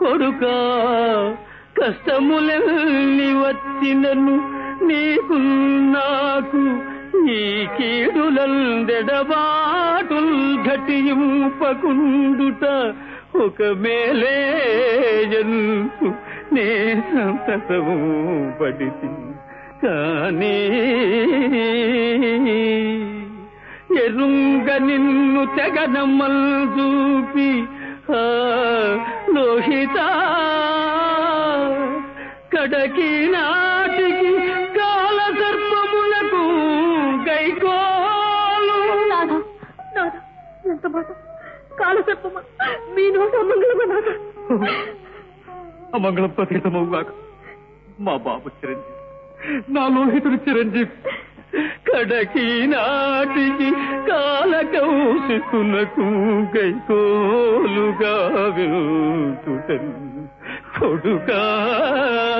కొడుకా కష్టములెల్లి వచ్చినను నీకు నాకు ఈ కీడులందెడబాటుల్ ఘటింపకుండుట ఒక మేలేయంతు నే సంతతము పడితి కానీ ఎరుంగ నిన్ను తెగనమ్మల్ చూపి లోహిత కడకి నాటికి కాల సర్పములకు గైకోలు. ఎంత మాట! కాల సర్పమ మీ నోట అమంగళమా? నాదా అమంగళం ప్రతీతమవుగాక. మా బాబు చిరంజీవి, నా లోహితుడు చిరంజీవి కడకి నాటికి కాల కౌశికులకు గైకోలుగా వెళ్తుటన్ కొడుకా.